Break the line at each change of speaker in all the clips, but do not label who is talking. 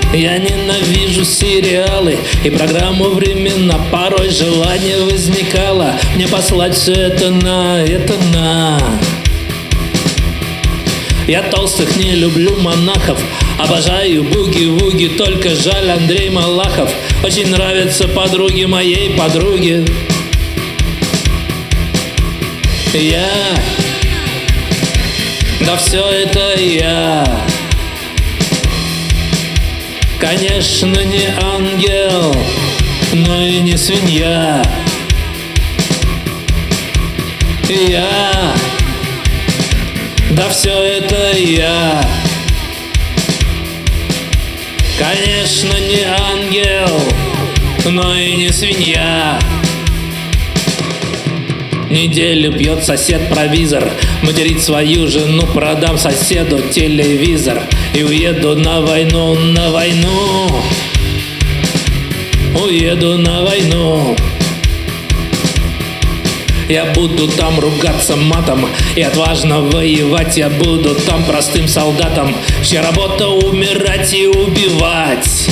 Я ненавижу сериалы и программу «Времена». Порой желание возникало мне послать все это на. Я толстых не люблю монахов, обожаю буги-вуги, только жаль Андрей Малахов. Очень нравятся подруги моей подруги. Да все это я. Конечно, не ангел, но и не свинья. Да все это я. Конечно, не ангел, но и не свинья. Неделю пьет сосед-провизор, материт свою жену, продам соседу телевизор и уеду на войну, уеду на войну. Я буду там ругаться матом и отважно воевать. Я буду там простым солдатом, чья работа умирать и убивать.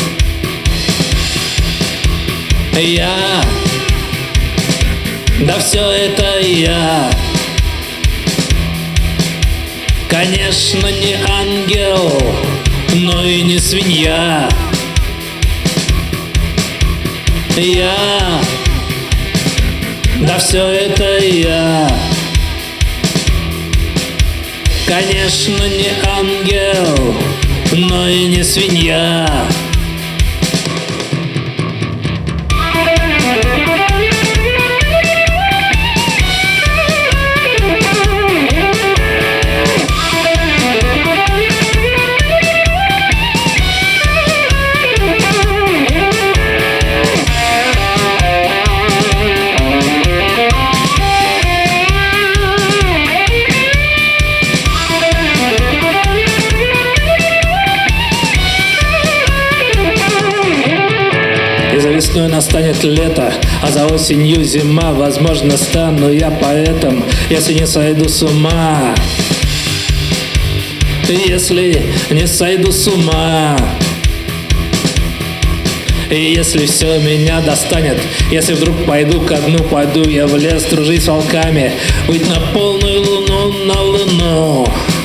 Да все это я. Конечно, не ангел, но и не свинья. Да все это я. Конечно, не ангел, но и не свинья. И за весной настанет лето, а за осенью зима. Возможно, стану я поэтом, если не сойду с ума. Если не сойду с ума. И если все меня достанет, если вдруг пойду ко дну, пойду я в лес дружить с волками, выйти на полную луну, на луну.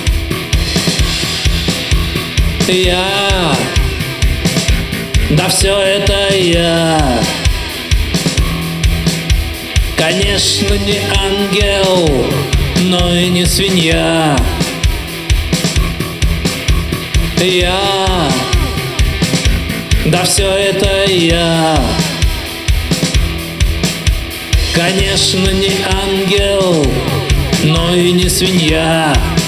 Да все это я. Конечно, не ангел, но и не свинья. Да все это я. Конечно, не ангел, но и не свинья.